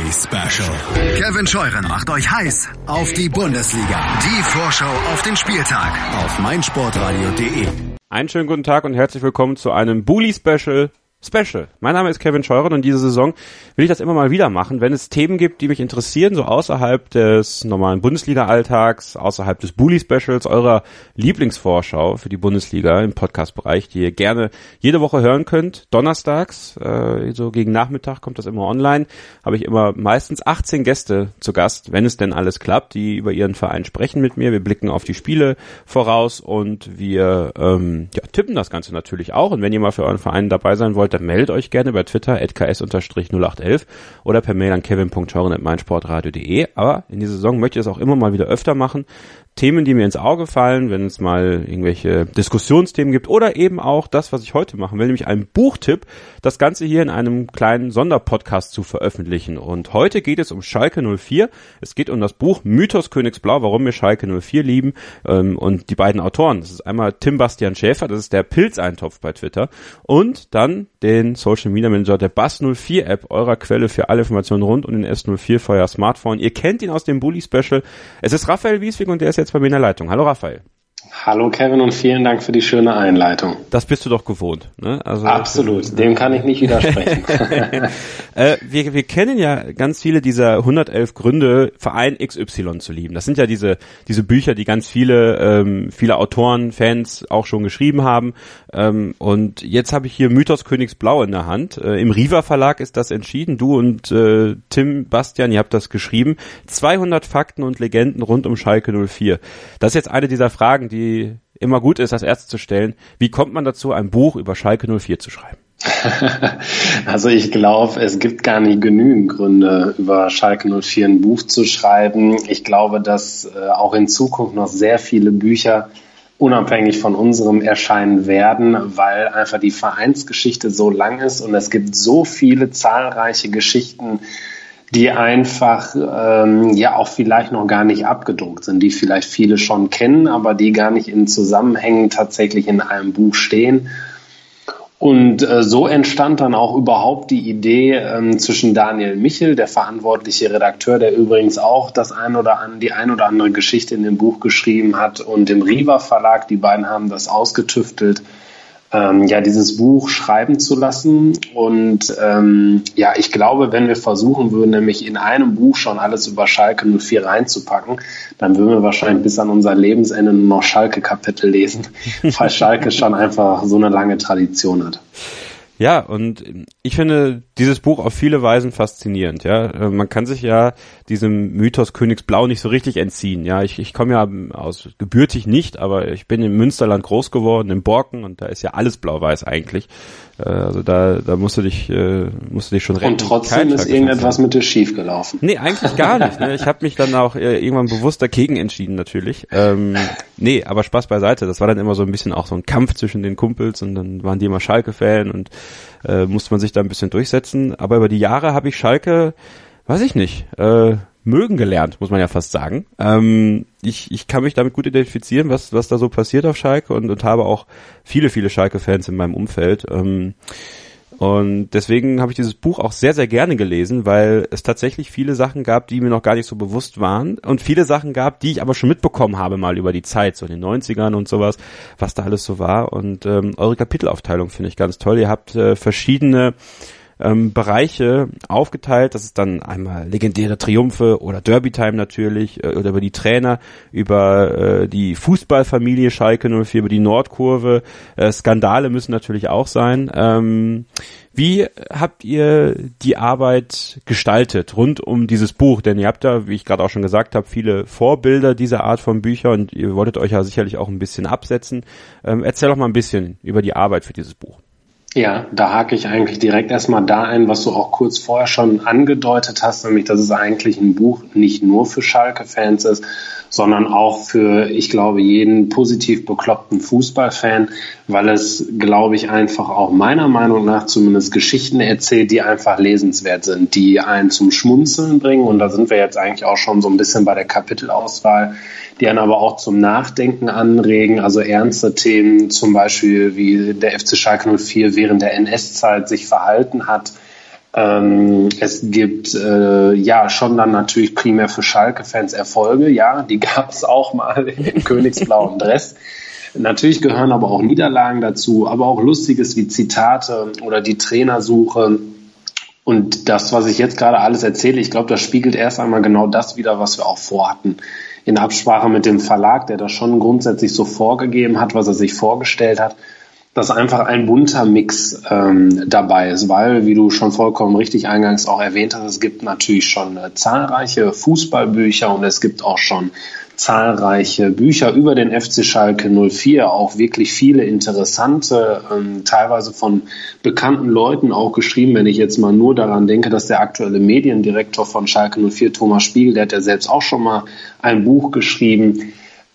Bully Special. Kevin Scheuren macht euch heiß auf die Bundesliga. Die Vorschau auf den Spieltag auf meinsportradio.de. Einen schönen guten Tag und herzlich willkommen zu einem Bully Special. Mein Name ist Kevin Scheuren und diese Saison will ich das immer mal wieder machen, wenn es Themen gibt, die mich interessieren, so außerhalb des normalen Bundesliga-Alltags, außerhalb des Bully-Specials, eurer Lieblingsvorschau für die Bundesliga im Podcast-Bereich, die ihr gerne jede Woche hören könnt. Donnerstags, so gegen Nachmittag kommt das immer online, habe ich immer meistens 18 Gäste zu Gast, wenn es denn alles klappt, die über ihren Verein sprechen mit mir. Wir blicken auf die Spiele voraus und wir tippen das Ganze natürlich auch. Und wenn ihr mal für euren Verein dabei sein wollt, dann meldet euch gerne bei Twitter @ks_0811 oder per Mail an kevin.scheuren@meinsportradio.de. Aber in dieser Saison möchte ich das auch immer mal wieder öfter machen. Themen, die mir ins Auge fallen, wenn es mal irgendwelche Diskussionsthemen gibt oder eben auch das, was ich heute machen will, nämlich einen Buchtipp, das Ganze hier in einem kleinen Sonderpodcast zu veröffentlichen. Und heute geht es um Schalke 04. Es geht um das Buch Mythos Königsblau, warum wir Schalke 04 lieben. Und die beiden Autoren, das ist einmal Tim Bastian Schäfer, das ist der Pilzeintopf bei Twitter, und dann den Social Media Manager der Buzz04 App, eurer Quelle für alle Informationen rund um den S04 für euer Smartphone. Ihr kennt ihn aus dem Bully Special. Es ist Raphael Wieswig und der ist jetzt bei mir in der Leitung. Hallo Raphael. Hallo Kevin und vielen Dank für die schöne Einleitung. Das bist du doch gewohnt, ne? Also absolut, dem kann ich nicht widersprechen. Wir kennen ja ganz viele dieser 111 Gründe, Verein XY zu lieben. Das sind ja diese Bücher, die ganz viele Autoren, Fans auch schon geschrieben haben. Und jetzt habe ich hier Mythos Königsblau in der Hand. Im Riva Verlag ist das entschieden. Du und Tim Bastian, ihr habt das geschrieben. 200 Fakten und Legenden rund um Schalke 04. Das ist jetzt eine dieser Fragen, die immer gut ist, als erstes zu stellen. Wie kommt man dazu, ein Buch über Schalke 04 zu schreiben? Also ich glaube, es gibt gar nicht genügend Gründe, über Schalke 04 ein Buch zu schreiben. Ich glaube, dass auch in Zukunft noch sehr viele Bücher unabhängig von unserem erscheinen werden, weil einfach die Vereinsgeschichte so lang ist und es gibt so viele zahlreiche Geschichten, die einfach auch vielleicht noch gar nicht abgedruckt sind, die vielleicht viele schon kennen, aber die gar nicht in Zusammenhängen tatsächlich in einem Buch stehen. Und so entstand dann auch überhaupt die Idee zwischen Daniel Michel, der verantwortliche Redakteur, der übrigens auch die ein oder andere Geschichte in dem Buch geschrieben hat, und dem Riva Verlag. Die beiden haben das ausgetüftelt, dieses Buch schreiben zu lassen. Und ich glaube, wenn wir versuchen würden, nämlich in einem Buch schon alles über Schalke 04 reinzupacken, dann würden wir wahrscheinlich bis an unser Lebensende nur noch Schalke-Kapitel lesen, weil Schalke schon einfach so eine lange Tradition hat. Ja, und ich finde dieses Buch auf viele Weisen faszinierend. Ja, man kann sich ja diesem Mythos Königsblau nicht so richtig entziehen. Ja, ich komme ja gebürtig nicht, aber ich bin im Münsterland groß geworden, in Borken, und da ist ja alles blau-weiß eigentlich. Also da musst du dich schon retten. Und trotzdem ist irgendetwas mit dir schief gelaufen. Nee, eigentlich gar nicht. Ne? Ich habe mich dann auch irgendwann bewusst dagegen entschieden natürlich. Nee, aber Spaß beiseite. Das war dann immer so ein bisschen auch so ein Kampf zwischen den Kumpels, und dann waren die immer Schalke-Fan und musste man sich da ein bisschen durchsetzen. Aber über die Jahre habe ich Schalke, weiß ich nicht, mögen gelernt, muss man ja fast sagen. Ich kann mich damit gut identifizieren, was da so passiert auf Schalke, und habe auch viele Schalke-Fans in meinem Umfeld. Und deswegen habe ich dieses Buch auch sehr, sehr gerne gelesen, weil es tatsächlich viele Sachen gab, die mir noch gar nicht so bewusst waren, und viele Sachen gab, die ich aber schon mitbekommen habe mal über die Zeit, so in den 90ern und sowas, was da alles so war. Und eure Kapitelaufteilung finde ich ganz toll. Ihr habt verschiedene Bereiche aufgeteilt. Das ist dann einmal legendäre Triumphe oder Derby-Time natürlich, oder über die Trainer, über die Fußballfamilie Schalke 04, über die Nordkurve. Skandale müssen natürlich auch sein. Wie habt ihr die Arbeit gestaltet rund um dieses Buch? Denn ihr habt da, wie ich gerade auch schon gesagt habe, viele Vorbilder dieser Art von Büchern, und ihr wolltet euch ja sicherlich auch ein bisschen absetzen. Erzähl doch mal ein bisschen über die Arbeit für dieses Buch. Ja, da hake ich eigentlich direkt erstmal da ein, was du auch kurz vorher schon angedeutet hast, nämlich, dass es eigentlich ein Buch nicht nur für Schalke-Fans ist, sondern auch für, ich glaube, jeden positiv bekloppten Fußballfan, weil es, glaube ich, einfach auch meiner Meinung nach zumindest Geschichten erzählt, die einfach lesenswert sind, die einen zum Schmunzeln bringen. Und da sind wir jetzt eigentlich auch schon so ein bisschen bei der Kapitelauswahl, die einen aber auch zum Nachdenken anregen. Also ernste Themen, zum Beispiel wie der FC Schalke 04 während der NS-Zeit sich verhalten hat, Es gibt ja schon dann natürlich primär für Schalke-Fans Erfolge, ja, die gab es auch mal im königsblauen Dress. Natürlich gehören aber auch Niederlagen dazu, aber auch Lustiges wie Zitate oder die Trainersuche. Und das, was ich jetzt gerade alles erzähle, ich glaube, das spiegelt erst einmal genau das wider, was wir auch vorhatten. In Absprache mit dem Verlag, der das schon grundsätzlich so vorgegeben hat, was er sich vorgestellt hat, dass einfach ein bunter Mix dabei ist, weil, wie du schon vollkommen richtig eingangs auch erwähnt hast, es gibt natürlich schon zahlreiche Fußballbücher und es gibt auch schon zahlreiche Bücher über den FC Schalke 04, auch wirklich viele interessante, teilweise von bekannten Leuten auch geschrieben. Wenn ich jetzt mal nur daran denke, dass der aktuelle Mediendirektor von Schalke 04, Thomas Spiegel, der hat ja selbst auch schon mal ein Buch geschrieben.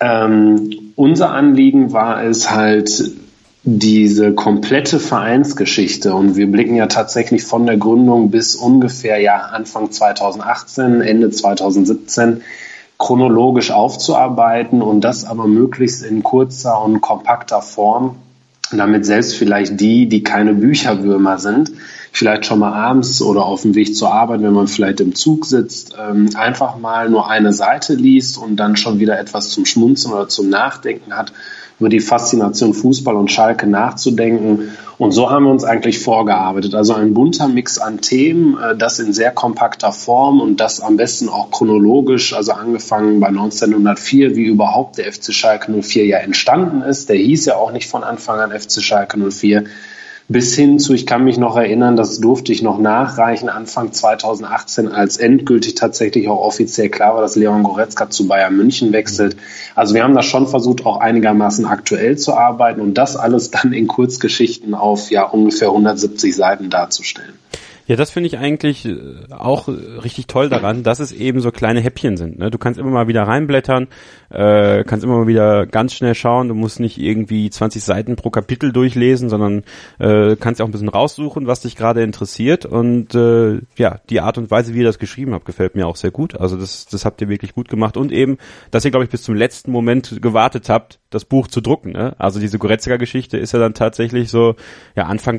Unser Anliegen war es halt, diese komplette Vereinsgeschichte, und wir blicken ja tatsächlich von der Gründung bis ungefähr Anfang 2018, Ende 2017, chronologisch aufzuarbeiten und das aber möglichst in kurzer und kompakter Form, damit selbst vielleicht die keine Bücherwürmer sind, vielleicht schon mal abends oder auf dem Weg zur Arbeit, wenn man vielleicht im Zug sitzt, einfach mal nur eine Seite liest und dann schon wieder etwas zum Schmunzeln oder zum Nachdenken hat, über die Faszination Fußball und Schalke nachzudenken. Und so haben wir uns eigentlich vorgearbeitet. Also ein bunter Mix an Themen, das in sehr kompakter Form und das am besten auch chronologisch, also angefangen bei 1904, wie überhaupt der FC Schalke 04 ja entstanden ist. Der hieß ja auch nicht von Anfang an FC Schalke 04. Bis hin zu, ich kann mich noch erinnern, das durfte ich noch nachreichen, Anfang 2018, als endgültig tatsächlich auch offiziell klar war, dass Leon Goretzka zu Bayern München wechselt. Also wir haben das schon versucht, auch einigermaßen aktuell zu arbeiten und das alles dann in Kurzgeschichten auf ungefähr 170 Seiten darzustellen. Ja, das finde ich eigentlich auch richtig toll daran, dass es eben so kleine Häppchen sind. Ne? Du kannst immer mal wieder reinblättern, kannst immer mal wieder ganz schnell schauen. Du musst nicht irgendwie 20 Seiten pro Kapitel durchlesen, sondern kannst auch ein bisschen raussuchen, was dich gerade interessiert. Und die Art und Weise, wie ihr das geschrieben habt, gefällt mir auch sehr gut. Also das habt ihr wirklich gut gemacht. Und eben, dass ihr, glaube ich, bis zum letzten Moment gewartet habt, das Buch zu drucken. Ne? Also diese Goretzka-Geschichte ist ja dann tatsächlich so Anfang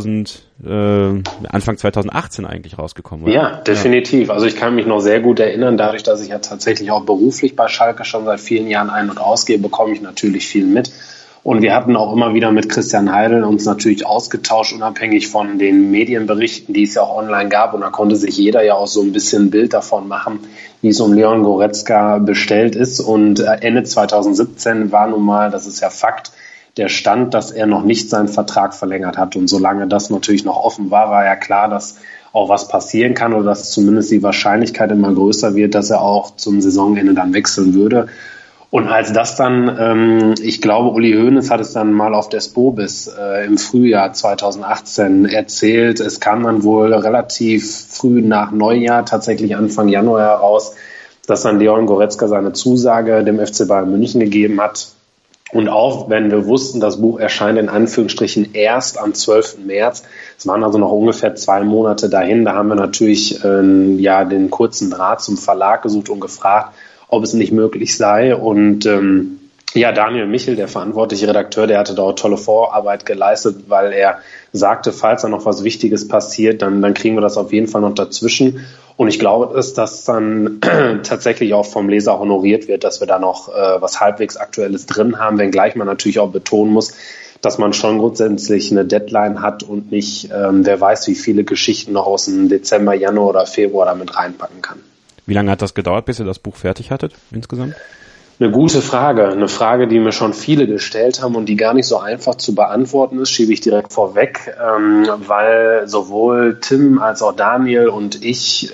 2018 eigentlich rausgekommen. Oder? Ja, definitiv. Also ich kann mich noch sehr gut erinnern, dadurch, dass ich ja tatsächlich auch beruflich bei Schalke schon seit vielen Jahren ein- und ausgehe, bekomme ich natürlich viel mit. Und wir hatten auch immer wieder mit Christian Heidel uns natürlich ausgetauscht, unabhängig von den Medienberichten, die es ja auch online gab. Und da konnte sich jeder ja auch so ein bisschen ein Bild davon machen, wie es um Leon Goretzka bestellt ist. Und Ende 2017 war nun mal, das ist ja Fakt, der Stand, dass er noch nicht seinen Vertrag verlängert hat. Und solange das natürlich noch offen war, war ja klar, dass auch was passieren kann oder dass zumindest die Wahrscheinlichkeit immer größer wird, dass er auch zum Saisonende dann wechseln würde. Und als das dann, ich glaube, Uli Hoeneß hat es dann mal auf der Spobis im Frühjahr 2018 erzählt. Es kam dann wohl relativ früh nach Neujahr, tatsächlich Anfang Januar heraus, dass dann Leon Goretzka seine Zusage dem FC Bayern München gegeben hat. Und auch wenn wir wussten, das Buch erscheint in Anführungsstrichen erst am 12. März, es waren also noch ungefähr 2 Monate dahin, da haben wir natürlich den kurzen Draht zum Verlag gesucht und gefragt, ob es nicht möglich sei. Und Daniel Michel, der verantwortliche Redakteur, der hatte dort tolle Vorarbeit geleistet, weil er sagte, falls da noch was Wichtiges passiert, dann kriegen wir das auf jeden Fall noch dazwischen. Und ich glaube, dass das dann tatsächlich auch vom Leser honoriert wird, dass wir da noch was halbwegs Aktuelles drin haben, wenngleich man natürlich auch betonen muss, dass man schon grundsätzlich eine Deadline hat und nicht, wer weiß, wie viele Geschichten noch aus dem Dezember, Januar oder Februar damit reinpacken kann. Wie lange hat das gedauert, bis ihr das Buch fertig hattet insgesamt? Eine gute Frage. Eine Frage, die mir schon viele gestellt haben und die gar nicht so einfach zu beantworten ist, schiebe ich direkt vorweg, weil sowohl Tim als auch Daniel und ich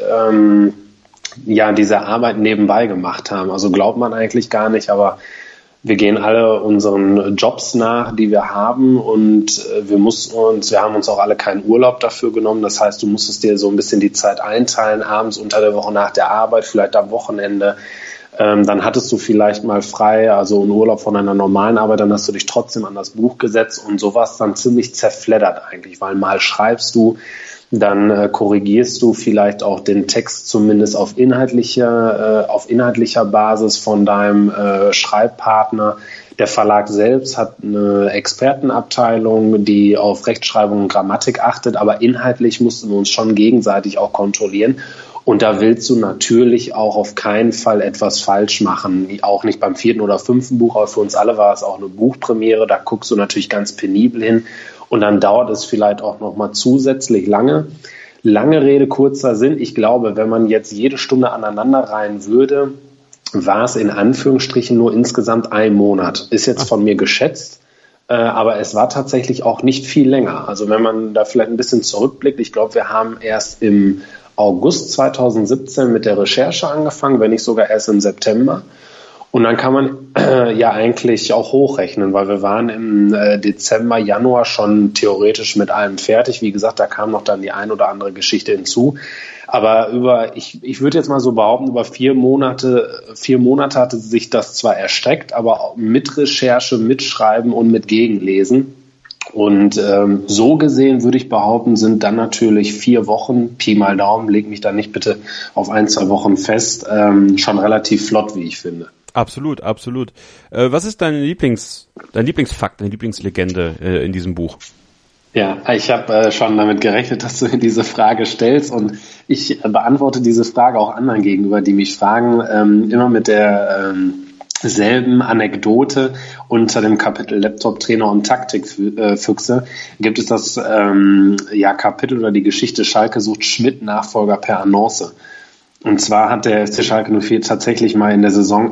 diese Arbeit nebenbei gemacht haben. Also glaubt man eigentlich gar nicht, aber wir gehen alle unseren Jobs nach, die wir haben, und wir haben uns auch alle keinen Urlaub dafür genommen. Das heißt, du musstest dir so ein bisschen die Zeit einteilen, abends, unter der Woche, nach der Arbeit, vielleicht am Wochenende. Dann hattest du vielleicht mal frei, also einen Urlaub von einer normalen Arbeit, dann hast du dich trotzdem an das Buch gesetzt und sowas dann ziemlich zerfleddert eigentlich, weil mal schreibst du, dann korrigierst du vielleicht auch den Text zumindest auf inhaltlicher Basis von deinem Schreibpartner. Der Verlag selbst hat eine Expertenabteilung, die auf Rechtschreibung und Grammatik achtet, aber inhaltlich mussten wir uns schon gegenseitig auch kontrollieren. Und da willst du natürlich auch auf keinen Fall etwas falsch machen. Auch nicht beim 4. oder 5. Buch, aber für uns alle war es auch eine Buchpremiere. Da guckst du natürlich ganz penibel hin. Und dann dauert es vielleicht auch nochmal zusätzlich lange. Lange Rede, kurzer Sinn. Ich glaube, wenn man jetzt jede Stunde aneinander reihen würde, war es in Anführungsstrichen nur insgesamt 1 Monat. Ist jetzt von mir geschätzt, aber es war tatsächlich auch nicht viel länger. Also wenn man da vielleicht ein bisschen zurückblickt, ich glaube, wir haben erst im August 2017 mit der Recherche angefangen, wenn nicht sogar erst im September. Und dann kann man ja eigentlich auch hochrechnen, weil wir waren im Dezember, Januar schon theoretisch mit allem fertig. Wie gesagt, da kam noch dann die ein oder andere Geschichte hinzu. Aber ich würde jetzt mal so behaupten, über 4 Monate hatte sich das zwar erstreckt, aber auch mit Recherche, mit Schreiben und mit Gegenlesen. Und so gesehen würde ich behaupten, sind dann natürlich 4 Wochen, Pi mal Daumen, leg mich da nicht bitte auf 1-2 Wochen fest, schon relativ flott, wie ich finde. Absolut, absolut. Was ist dein Lieblingsfakt, deine Lieblingslegende in diesem Buch? Ja, ich habe schon damit gerechnet, dass du diese Frage stellst, und ich beantworte diese Frage auch anderen gegenüber, die mich fragen, immer mit der selben Anekdote. Unter dem Kapitel Laptop-Trainer und Taktikfüchse gibt es das Kapitel oder die Geschichte Schalke sucht Schmidt-Nachfolger per Annonce. Und zwar hat der FC Schalke 04 tatsächlich mal in der Saison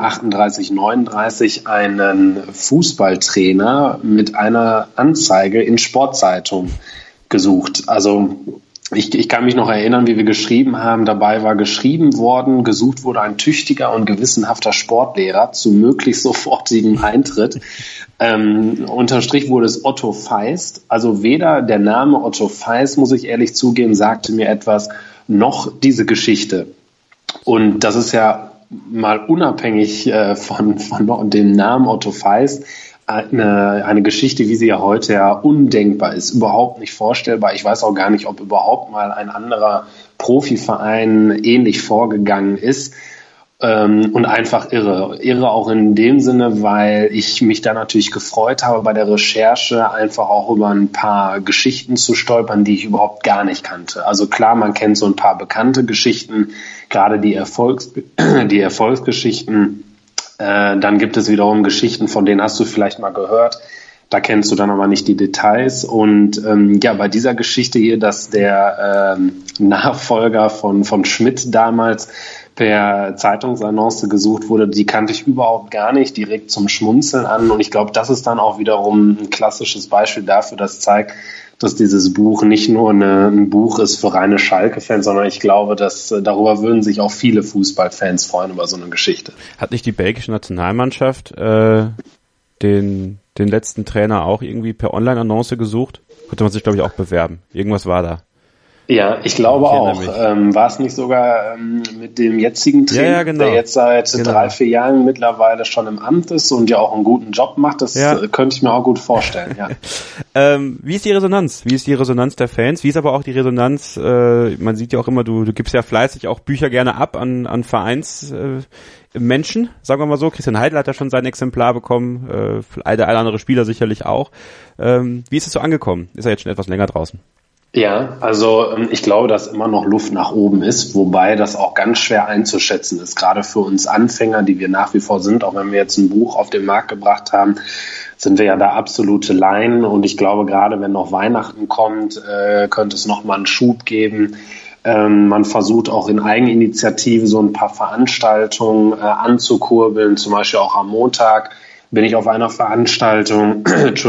38/39 einen Fußballtrainer mit einer Anzeige in Sportzeitung gesucht. Also ich kann mich noch erinnern, wie wir geschrieben haben. Dabei war geschrieben worden, gesucht wurde ein tüchtiger und gewissenhafter Sportlehrer zu möglichst sofortigem Eintritt. Unterstrich wurde es Otto Feist. Also weder der Name Otto Feist, muss ich ehrlich zugeben, sagte mir etwas, noch diese Geschichte. Und das ist ja mal unabhängig von dem Namen Otto Feist eine Geschichte, wie sie ja heute ja undenkbar ist, überhaupt nicht vorstellbar. Ich weiß auch gar nicht, ob überhaupt mal ein anderer Profiverein ähnlich vorgegangen ist. Und einfach irre. Irre auch in dem Sinne, weil ich mich da natürlich gefreut habe, bei der Recherche einfach auch über ein paar Geschichten zu stolpern, die ich überhaupt gar nicht kannte. Also klar, man kennt so ein paar bekannte Geschichten, gerade die Erfolgsgeschichten. Dann gibt es wiederum Geschichten, von denen hast du vielleicht mal gehört. Da kennst du dann aber nicht die Details. Und bei dieser Geschichte hier, dass der Nachfolger von Schmidt damals per Zeitungsannonce gesucht wurde, die kannte ich überhaupt gar nicht, direkt zum Schmunzeln an. Und ich glaube, das ist dann auch wiederum ein klassisches Beispiel dafür, das zeigt, dass dieses Buch nicht nur ein Buch ist für reine Schalke-Fans, sondern ich glaube, dass darüber würden sich auch viele Fußballfans freuen, über so eine Geschichte. Hat nicht die belgische Nationalmannschaft den letzten Trainer auch irgendwie per Online-Annonce gesucht? Konnte man sich, glaube ich, auch bewerben. Irgendwas war da. Ja, ich glaube auch. War es nicht sogar mit dem jetzigen Trainer, ja, genau. Der jetzt seit 3-4 Jahren mittlerweile schon im Amt ist und ja auch einen guten Job macht? Das könnte ich mir auch gut vorstellen, ja. Wie ist die Resonanz? Wie ist die Resonanz der Fans? Wie ist aber auch die Resonanz, man sieht ja auch immer, du gibst ja fleißig auch Bücher gerne ab an Vereinsmenschen, sagen wir mal so. Christian Heidel hat ja schon sein Exemplar bekommen, der eine andere Spieler sicherlich auch. Wie ist es so angekommen? Ist er jetzt schon etwas länger draußen? Ja, also ich glaube, dass immer noch Luft nach oben ist, wobei das auch ganz schwer einzuschätzen ist, gerade für uns Anfänger, die wir nach wie vor sind, auch wenn wir jetzt ein Buch auf den Markt gebracht haben, sind wir ja da absolute Laien, und ich glaube, gerade wenn noch Weihnachten kommt, könnte es noch mal einen Schub geben. Man versucht auch in Eigeninitiative so ein paar Veranstaltungen anzukurbeln, zum Beispiel auch am Montag bin ich auf einer Veranstaltung,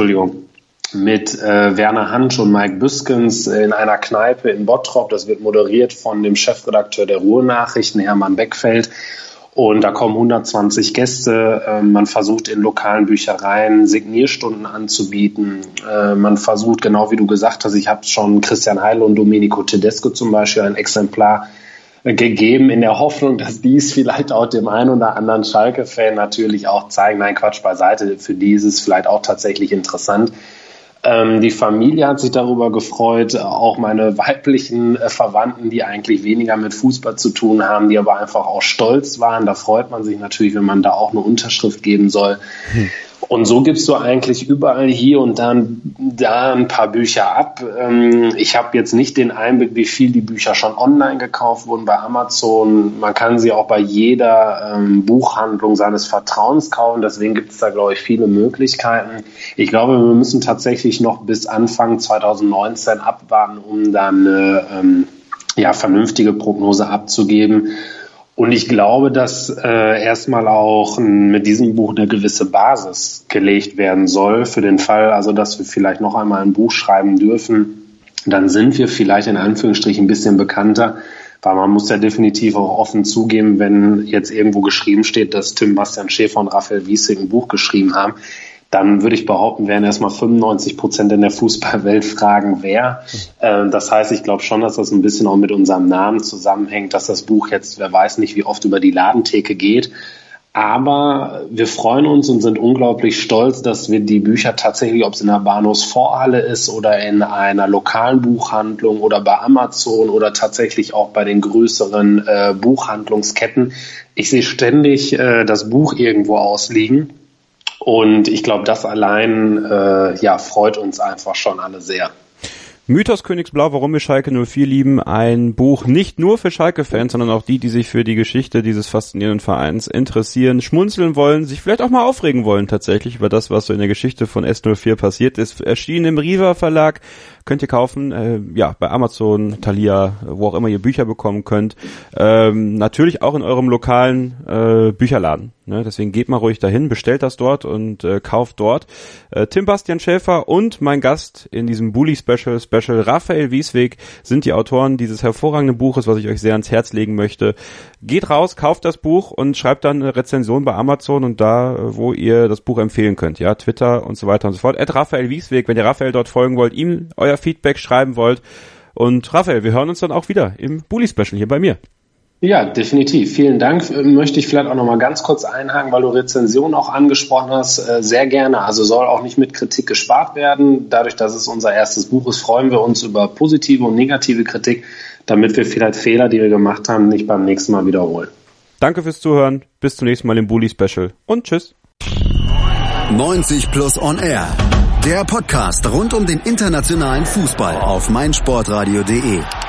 mit Werner Hansch und Mike Büskens in einer Kneipe in Bottrop. Das wird moderiert von dem Chefredakteur der Ruhr-Nachrichten, Hermann Beckfeld. Und da kommen 120 Gäste. Man versucht in lokalen Büchereien Signierstunden anzubieten. Man versucht, genau wie du gesagt hast, ich habe schon Christian Heidel und Domenico Tedesco zum Beispiel ein Exemplar gegeben, in der Hoffnung, dass dies vielleicht auch dem einen oder anderen Schalke-Fan natürlich auch zeigen. Nein, Quatsch beiseite. Für die ist es vielleicht auch tatsächlich interessant. Die Familie hat sich darüber gefreut, auch meine weiblichen Verwandten, die eigentlich weniger mit Fußball zu tun haben, die aber einfach auch stolz waren. Da freut man sich natürlich, wenn man da auch eine Unterschrift geben soll. Und so gibst du eigentlich überall hier und da ein paar Bücher ab. Ich habe jetzt nicht den Einblick, wie viel die Bücher schon online gekauft wurden bei Amazon. Man kann sie auch bei jeder Buchhandlung seines Vertrauens kaufen. Deswegen gibt es da, glaube ich, viele Möglichkeiten. Ich glaube, wir müssen tatsächlich noch bis Anfang 2019 abwarten, um dann eine vernünftige Prognose abzugeben. Und ich glaube, dass erstmal auch mit diesem Buch eine gewisse Basis gelegt werden soll für den Fall, also dass wir vielleicht noch einmal ein Buch schreiben dürfen. Dann sind wir vielleicht in Anführungsstrichen ein bisschen bekannter, weil man muss ja definitiv auch offen zugeben, wenn jetzt irgendwo geschrieben steht, dass Tim Bastian Schäfer und Raphael Wiessig ein Buch geschrieben haben, dann würde ich behaupten, werden erstmal 95% in der Fußballwelt fragen, wer. Das heißt, ich glaube schon, dass das ein bisschen auch mit unserem Namen zusammenhängt, dass das Buch jetzt, wer weiß nicht, wie oft über die Ladentheke geht. Aber wir freuen uns und sind unglaublich stolz, dass wir die Bücher tatsächlich, ob es in der Bahnhofsvorhalle ist oder in einer lokalen Buchhandlung oder bei Amazon oder tatsächlich auch bei den größeren Buchhandlungsketten. Ich sehe ständig das Buch irgendwo ausliegen. Und ich glaube, das allein freut uns einfach schon alle sehr. Mythos Königsblau, warum wir Schalke 04 lieben. Ein Buch nicht nur für Schalke-Fans, sondern auch die sich für die Geschichte dieses faszinierenden Vereins interessieren, schmunzeln wollen, sich vielleicht auch mal aufregen wollen tatsächlich über das, was so in der Geschichte von S04 passiert ist. Erschienen im Riva Verlag. Könnt ihr kaufen, bei Amazon, Thalia, wo auch immer ihr Bücher bekommen könnt. Natürlich auch in eurem lokalen Bücherladen. Ne? Deswegen geht mal ruhig dahin, bestellt das dort und kauft dort. Tim Bastian Schäfer und mein Gast in diesem Bully-Special, Raphael Wiessig, sind die Autoren dieses hervorragenden Buches, was ich euch sehr ans Herz legen möchte. Geht raus, kauft das Buch und schreibt dann eine Rezension bei Amazon und da, wo ihr das Buch empfehlen könnt. Ja, Twitter und so weiter und so fort. @Raphael Wiessig, wenn ihr Raphael dort folgen wollt, ihm euer Feedback schreiben wollt. Und Raphael, wir hören uns dann auch wieder im Bully-Special hier bei mir. Ja, definitiv. Vielen Dank. Möchte ich vielleicht auch noch mal ganz kurz einhaken, weil du Rezensionen auch angesprochen hast. Sehr gerne. Also soll auch nicht mit Kritik gespart werden. Dadurch, dass es unser erstes Buch ist, freuen wir uns über positive und negative Kritik, damit wir vielleicht Fehler, die wir gemacht haben, nicht beim nächsten Mal wiederholen. Danke fürs Zuhören. Bis zum nächsten Mal im Bully-Special. Und tschüss. 90 Plus on Air. Der Podcast rund um den internationalen Fußball auf meinsportradio.de.